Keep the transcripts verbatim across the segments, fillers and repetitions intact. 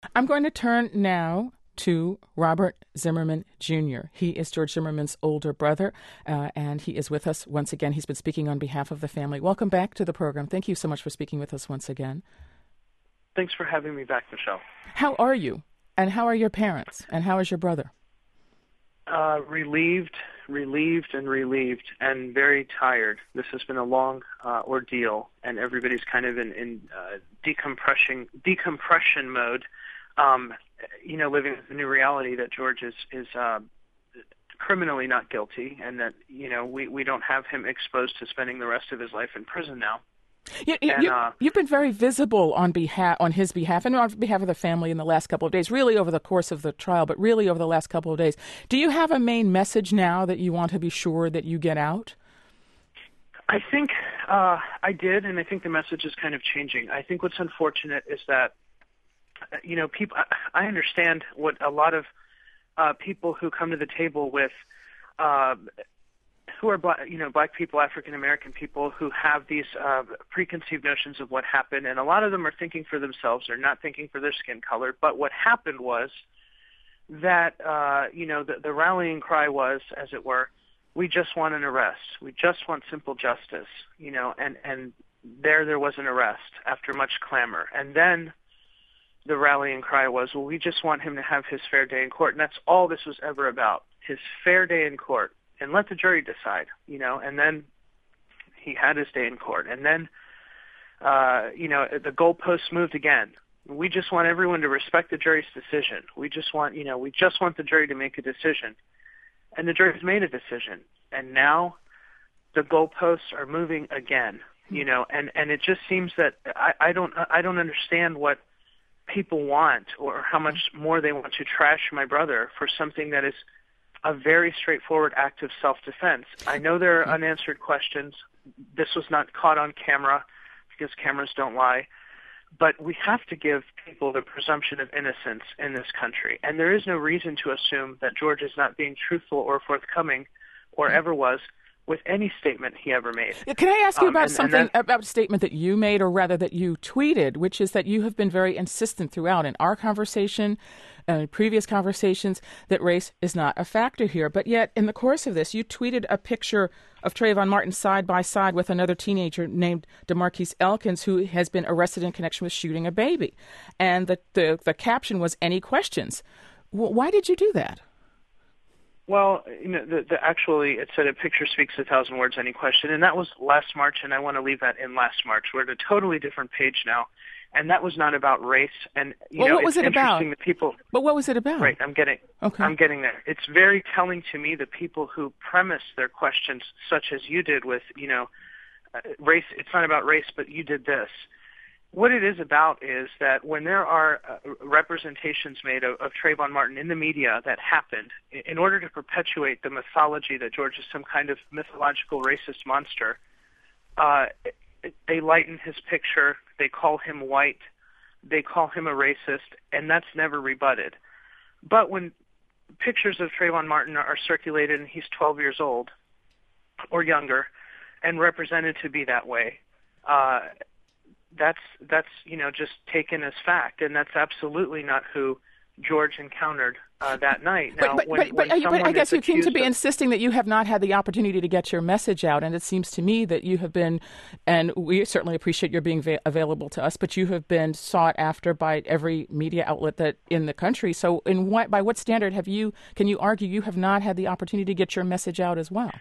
I'm going to turn now to Robert Zimmerman Junior He is George Zimmerman's older brother, uh, and he is with us once again. He's been speaking on behalf of the family. Welcome back to the program. Thank you so much for speaking with us once again. Thanks for having me back, Michelle. How are you? And how are your parents? And how is your brother? Uh, relieved, relieved, and relieved, and very tired. This has been a long uh, ordeal, and everybody's kind of in, in uh, decompression, decompression mode. Um, you know, living with the new reality that George is is uh, criminally not guilty, and that you know we, we don't have him exposed to spending the rest of his life in prison now. You, you, and, you, uh, you've been very visible on behalf on his behalf and on behalf of the family in the last couple of days, really over the course of the trial, but really over the last couple of days. Do you have a main message now that you want to be sure that you get out? I think uh, I did, and I think the message is kind of changing. I think what's unfortunate is that, you know, people. I understand what a lot of uh, people who come to the table with, uh, who are black, you know, black people, African American people, who have these uh, preconceived notions of what happened, and a lot of them are thinking for themselves. They're not thinking for their skin color. But what happened was that, uh, you know, the, the rallying cry was, as it were, we just want an arrest. We just want simple justice, you know, and and there there was an arrest after much clamor, and then the rallying cry was, well, we just want him to have his fair day in court. And that's all this was ever about, his fair day in court. And let the jury decide, you know. And then he had his day in court. And then, uh, you know, the goalposts moved again. We just want everyone to respect the jury's decision. We just want, you know, we just want the jury to make a decision. And the jury's made a decision. And now the goalposts are moving again, you know. And, and it just seems that I, I don't I don't understand what people want, or how much more they want to trash my brother for something that is a very straightforward act of self-defense. I know there are unanswered questions. This was not caught on camera because cameras don't lie. But we have to give people the presumption of innocence in this country. And there is no reason to assume that George is not being truthful or forthcoming, or ever was, with any statement he ever made. Can I ask you um, about and, something, and that, about a statement that you made, or rather that you tweeted, which is that you have been very insistent throughout in our conversation and previous conversations that race is not a factor here. But yet, in the course of this, you tweeted a picture of Trayvon Martin side by side with another teenager named DeMarquise Elkins, who has been arrested in connection with shooting a baby. And the, the, the caption was, "Any questions?" W- why did you do that? Well, you know, the, the actually, it said a picture speaks a thousand words, any question, and that was last March, and I want to leave that in last March. We're at a totally different page now, and that was not about race. And you well, know, what was it's it about? That people, but what was it about? Right, I'm getting, okay. I'm getting there. It's very telling to me the people who premise their questions, such as you did with, you know, uh, race. It's not about race, but you did this. What it is about is that when there are uh, representations made of, of Trayvon Martin in the media that happened, in, in order to perpetuate the mythology that George is some kind of mythological racist monster, uh, they lighten his picture, they call him white, they call him a racist, and that's never rebutted. But when pictures of Trayvon Martin are circulated and he's twelve years old or younger and represented to be that way, uh, That's that's you know just taken as fact, and that's absolutely not who George encountered uh, that night. Now, but but, when, but, but, when but I guess you seem to be of, insisting that you have not had the opportunity to get your message out, and it seems to me that you have been, and we certainly appreciate your being va- available to us, but you have been sought after by every media outlet that in the country. So, in what by what standard have you? Can you argue you have not had the opportunity to get your message out as well?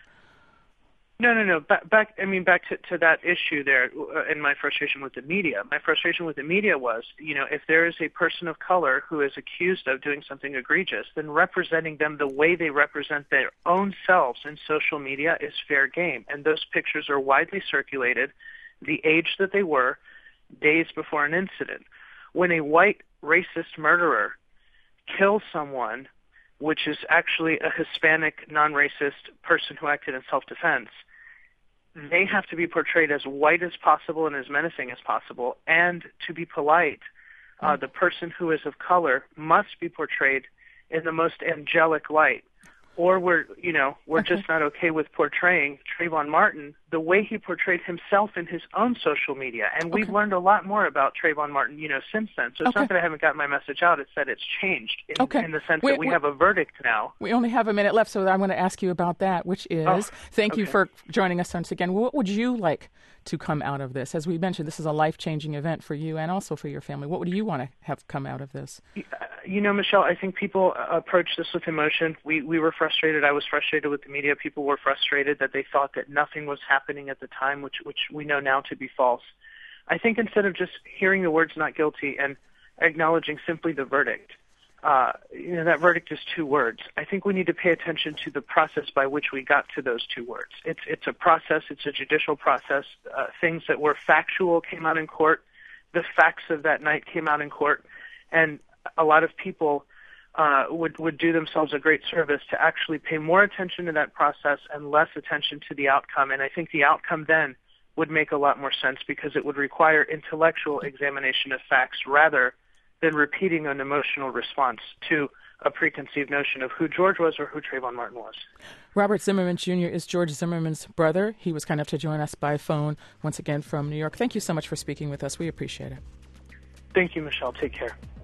No, no, no. Back, back I mean, back to, to that issue there, uh, and my frustration with the media. My frustration with the media was, you know, if there is a person of color who is accused of doing something egregious, then representing them the way they represent their own selves in social media is fair game. And those pictures are widely circulated, the age that they were, days before an incident. When a white racist murderer kills someone, which is actually a Hispanic non-racist person who acted in self-defense, they have to be portrayed as white as possible and as menacing as possible. And to be polite, uh, the person who is of color must be portrayed in the most angelic light, or we're, you know, we're Okay. just not okay with portraying Trayvon Martin the way he portrayed himself in his own social media. And we've Okay. learned a lot more about Trayvon Martin, you know, since then. So it's Okay. not that I haven't gotten my message out. It's that it's changed in, Okay. in the sense We- that we, we- have a verdict now. We only have a minute left, so I want to ask you about that, which is, Oh, thank you okay. for joining us once again. What would you like to come out of this? As we mentioned, this is a life-changing event for you and also for your family. What would you want to have come out of this? You know, Michelle, I think people uh, approach this with emotion. We we were frustrated. I was frustrated with the media. People were frustrated that they thought that nothing was happening at the time, which which we know now to be false. I think instead of just hearing the words "not guilty" and acknowledging simply the verdict, uh, you know, that verdict is two words. I think we need to pay attention to the process by which we got to those two words. It's it's a process. It's a judicial process. Uh, things that were factual came out in court. The facts of that night came out in court, and a lot of people uh, would would do themselves a great service to actually pay more attention to that process and less attention to the outcome. And I think the outcome then would make a lot more sense because it would require intellectual examination of facts rather than repeating an emotional response to a preconceived notion of who George was or who Trayvon Martin was. Robert Zimmerman Junior is George Zimmerman's brother. He was kind enough to join us by phone once again from New York. Thank you so much for speaking with us. We appreciate it. Thank you, Michelle. Take care.